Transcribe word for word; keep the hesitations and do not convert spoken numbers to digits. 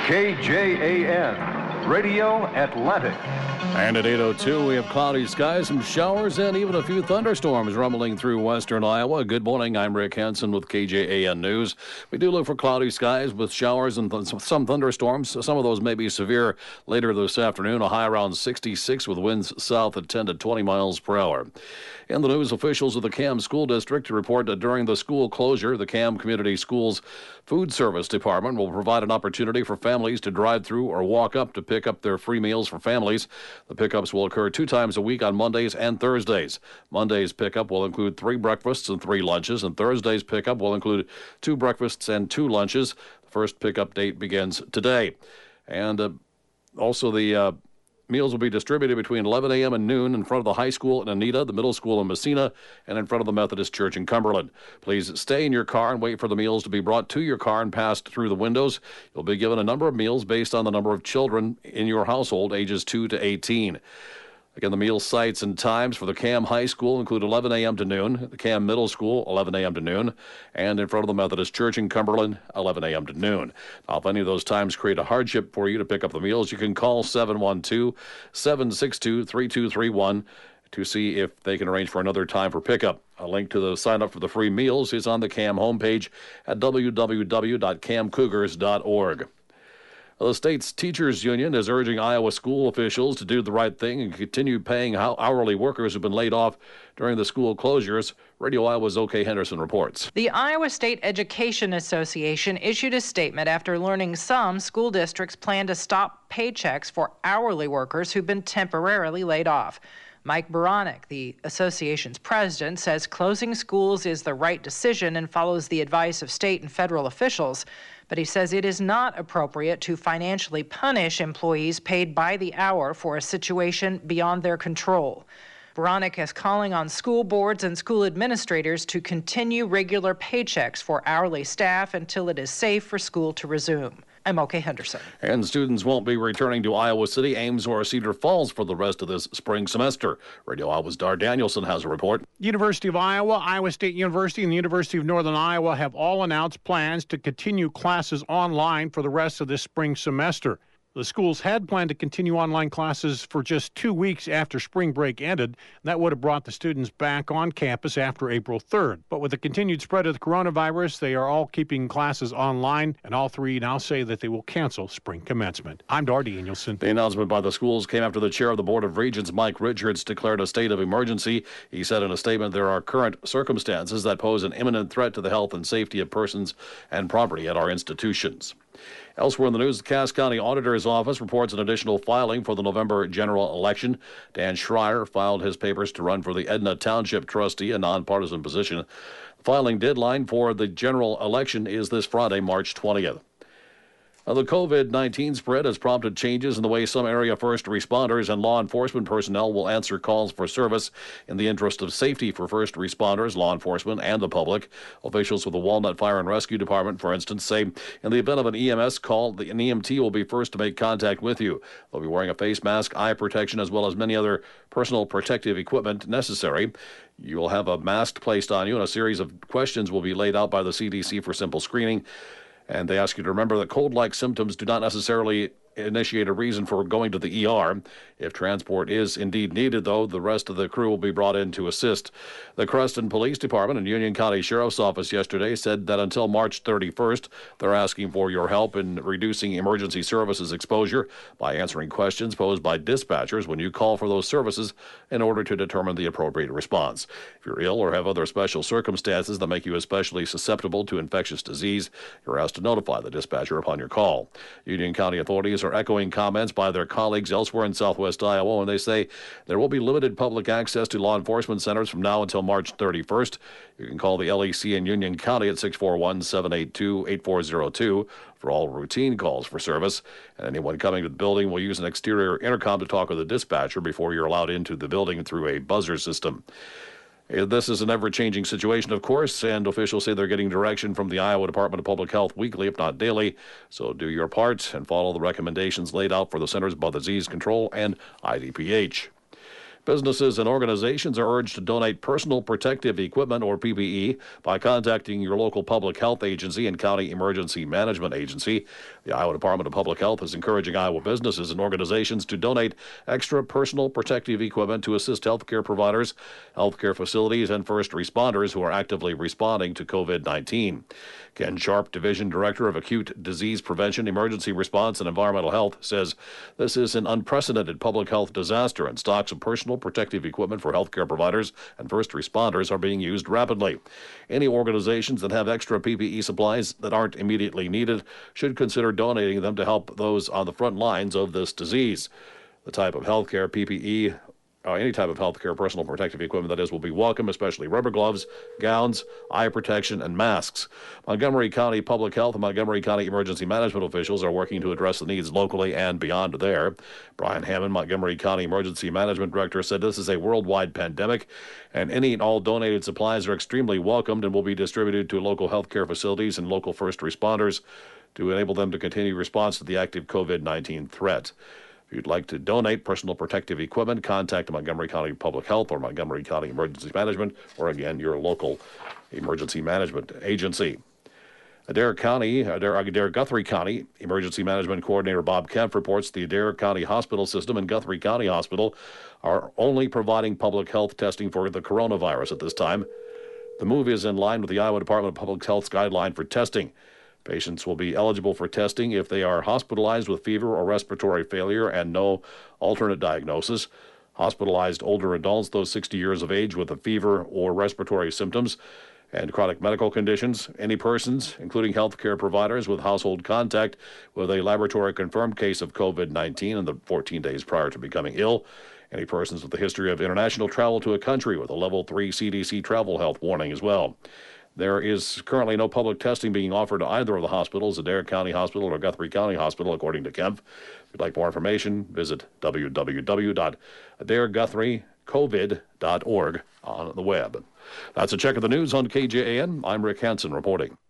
K J A N, Radio Atlantic. And at eight oh two, we have cloudy skies, some showers, and even a few thunderstorms rumbling through western Iowa. Good morning. I'm Rick Hansen with K J A N News. We do look for cloudy skies with showers and th- some thunderstorms. Some of those may be severe later this afternoon. A high around sixty-six with winds south at ten to twenty miles per hour. In the news, officials of the Cam School District report that during the school closure, the Cam Community Schools Food Service Department will provide an opportunity for families to drive through or walk up to pick up their free meals for families. The pickups will occur two times a week on Mondays and Thursdays. Monday's pickup will include three breakfasts and three lunches, and Thursday's pickup will include two breakfasts and two lunches. The first pickup date begins today. And uh, also the uh, meals will be distributed between eleven a.m. and noon in front of the high school in Anita, the middle school in Messina, and in front of the Methodist Church in Cumberland. Please stay in your car and wait for the meals to be brought to your car and passed through the windows. You'll be given a number of meals based on the number of children in your household, ages two to eighteen. Again, the meal sites and times for the Cam High School include eleven a.m. to noon, the Cam Middle School, eleven a.m. to noon, and in front of the Methodist Church in Cumberland, eleven a.m. to noon. Now, if any of those times create a hardship for you to pick up the meals, you can call seven one two, seven six two, three two three one to see if they can arrange for another time for pickup. A link to the sign up for the free meals is on the Cam homepage at w w w dot cam cougars dot org. The state's teachers union is urging Iowa school officials to do the right thing and continue paying hourly workers who've been laid off during the school closures. Radio Iowa's O K Henderson reports. The Iowa State Education Association issued a statement after learning some school districts plan to stop paychecks for hourly workers who've been temporarily laid off. Mike Baranek, the association's president, says closing schools is the right decision and follows the advice of state and federal officials. But he says it is not appropriate to financially punish employees paid by the hour for a situation beyond their control. Baranek is calling on school boards and school administrators to continue regular paychecks for hourly staff until it is safe for school to resume. I'm O K Henderson. And students won't be returning to Iowa City, Ames, or Cedar Falls for the rest of this spring semester. Radio Iowa's Dar Danielson has a report. University of Iowa, Iowa State University, and the University of Northern Iowa have all announced plans to continue classes online for the rest of this spring semester. The schools had planned to continue online classes for just two weeks after spring break ended. That would have brought the students back on campus after April third. But with the continued spread of the coronavirus, they are all keeping classes online, and all three now say that they will cancel spring commencement. I'm Dar Danielson. The announcement by the schools came after the chair of the Board of Regents, Mike Richards, declared a state of emergency. He said in a statement there are current circumstances that pose an imminent threat to the health and safety of persons and property at our institutions. Elsewhere in the news, the Cass County Auditor's Office reports an additional filing for the November general election. Dan Schreier filed his papers to run for the Edna Township trustee, a nonpartisan position. The filing deadline for the general election is this Friday, March twentieth. Now, the covid nineteen spread has prompted changes in the way some area first responders and law enforcement personnel will answer calls for service in the interest of safety for first responders, law enforcement, and the public. Officials with the Walnut Fire and Rescue Department, for instance, say in the event of an E M S call, the, an E M T will be first to make contact with you. They'll be wearing a face mask, eye protection, as well as many other personal protective equipment necessary. You will have a mask placed on you, and a series of questions will be laid out by the C D C for simple screening. And they ask you to remember that cold-like symptoms do not necessarily initiate a reason for going to the E R. If transport is indeed needed, though, the rest of the crew will be brought in to assist. The Creston Police Department and Union County Sheriff's Office yesterday said that until March thirty-first, they're asking for your help in reducing emergency services exposure by answering questions posed by dispatchers when you call for those services in order to determine the appropriate response. If you're ill or have other special circumstances that make you especially susceptible to infectious disease, you're asked to notify the dispatcher upon your call. Union County authorities are echoing comments by their colleagues elsewhere in southwest Iowa, and they say there will be limited public access to law enforcement centers from now until March thirty-first. You can call the L E C in Union County at six four one, seven eight two, eight four zero two for all routine calls for service. And anyone coming to the building will use an exterior intercom to talk with the dispatcher before you're allowed into the building through a buzzer system. This is an ever-changing situation, of course, and officials say they're getting direction from the Iowa Department of Public Health weekly, if not daily. So do your part and follow the recommendations laid out for the Centers for Disease Control and I D P H. Businesses and organizations are urged to donate personal protective equipment, or P P E, by contacting your local public health agency and county emergency management agency. The Iowa Department of Public Health is encouraging Iowa businesses and organizations to donate extra personal protective equipment to assist healthcare providers, healthcare facilities, and first responders who are actively responding to COVID nineteen. Ken Sharp, Division Director of Acute Disease Prevention, Emergency Response, and Environmental Health, says this is an unprecedented public health disaster, and stocks of personal protective equipment for healthcare providers and first responders are being used rapidly. Any organizations that have extra P P E supplies that aren't immediately needed should consider donating them to help those on the front lines of this disease. The type of healthcare P P E, Uh, any type of healthcare personal protective equipment, that is, will be welcome, especially rubber gloves, gowns, eye protection, and masks. Montgomery County Public Health and Montgomery County Emergency Management officials are working to address the needs locally and beyond there. Brian Hammond, Montgomery County Emergency Management Director, said this is a worldwide pandemic, and any and all donated supplies are extremely welcomed and will be distributed to local healthcare facilities and local first responders to enable them to continue response to the active COVID nineteen threat. If you'd like to donate personal protective equipment, contact Montgomery County Public Health or Montgomery County Emergency Management, or again, your local emergency management agency. Adair County, Adair, Adair Guthrie County Emergency Management Coordinator Bob Kemp reports the Adair County Hospital System and Guthrie County Hospital are only providing public health testing for the coronavirus at this time. The move is in line with the Iowa Department of Public Health's guideline for testing. Patients will be eligible for testing if they are hospitalized with fever or respiratory failure and no alternate diagnosis. Hospitalized older adults, those sixty years of age with a fever or respiratory symptoms and chronic medical conditions. Any persons, including healthcare providers with household contact with a laboratory-confirmed case of COVID nineteen in the fourteen days prior to becoming ill. Any persons with a history of international travel to a country with a level three C D C travel health warning as well. There is currently no public testing being offered to either of the hospitals, Adair County Hospital or Guthrie County Hospital, according to Kemp. If you'd like more information, visit w w w dot adair guthrie covid dot org on the web. That's a check of the news on K J A N. I'm Rick Hansen reporting.